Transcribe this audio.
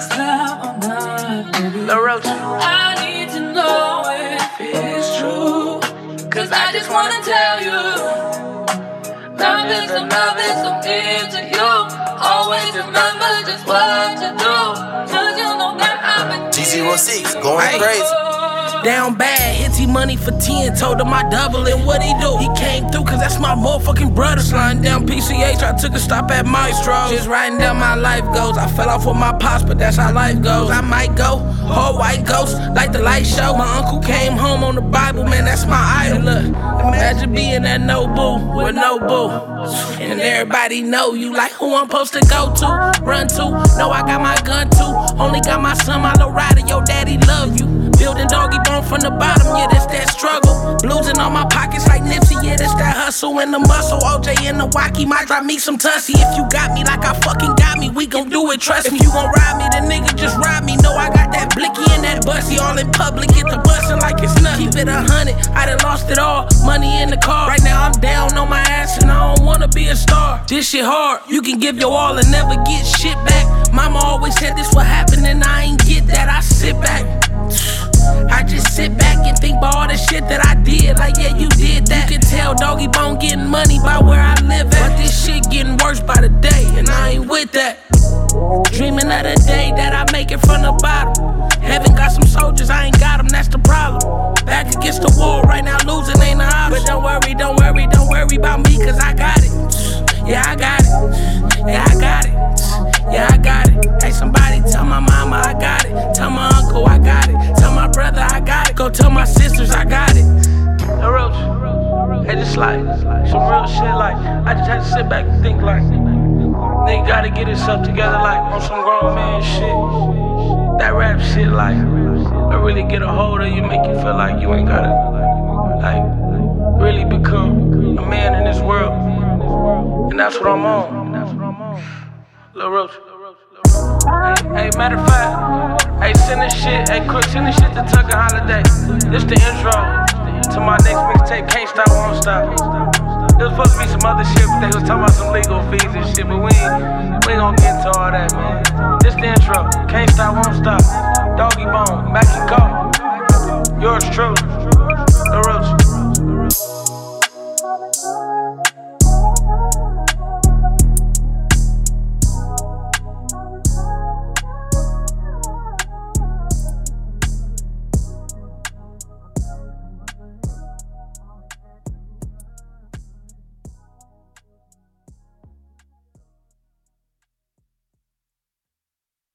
love or not, baby. Lil Roach. I need to know if it's true, 'cause I just wanna tell you, love is something to you. Always remember just what to do, 'cause you know that I've been G06 going crazy. Down bad, Hitty money for 10. Told him I double it, what he do? He came through, cause that's my motherfucking brother. Sliding down PCH, I took a stop at Maestro. Just writing down my life goals. I fell off with my pops, but that's how life goes. I might go, whole white ghost, like the light show. My uncle came home on the Bible, man, that's my idol. Look, imagine being that no boo, with no boo. And everybody know you, like who I'm supposed to go to, run to. Know I got my gun too, only got my son, my low rider, your daddy love you. Building doggy bone from the bottom, yeah, that's that struggle. Blues in all my pockets like Nipsey, yeah, that's that hustle and the muscle. OJ and the Wacky might drop me some Tussie. If you got me like I fucking got me, we gon' do it, trust me. If you gon' ride me, the nigga just ride me. Know I got that blicky and that bussy all in public, get the bustin' like it's nothing. Keep it 100, I done lost it all, money in the car. Right now I'm down on my ass and I don't wanna be a star. This shit hard, you can give your all and never get shit back. Mama always said this would happen and I ain't get that, I sit back. I just sit back and think about all the shit that I did. Like, yeah, you did that. You can tell Doggy Bone getting money by where I live at. But this shit getting worse by the day, and I ain't with that. Dreaming of the day that I make it from the bottom. Heaven got some soldiers, I ain't got them, that's the problem. Back against the wall right now, losing ain't an option. But don't worry about me, cause I got it. Yeah, I got it. Yeah, I got it. Yeah, I got it. Hey, somebody tell my mama I got it. Tell my uncle I got it. Tell my brother I got it. Go tell my sisters I got it. Lil Roach, hey, just like some real shit. Like I just had to sit back and think like, nigga gotta get himself together like on some grown man shit. That rap shit like, I really get a hold of you, make you feel like you ain't gotta like really become a man in this world. And that's what I'm on. Lil Roach. Hey, matter of fact, hey, send this shit, hey, quick, send this shit to Tucker Holiday. This the intro to my next mixtape, Can't Stop, Won't Stop. There was supposed to be some other shit, but they was talking about some legal fees and shit, but we ain't gonna get into all that, man. This the intro, Can't Stop, Won't Stop. Doggy Bone, Mackie Call. Yours truly.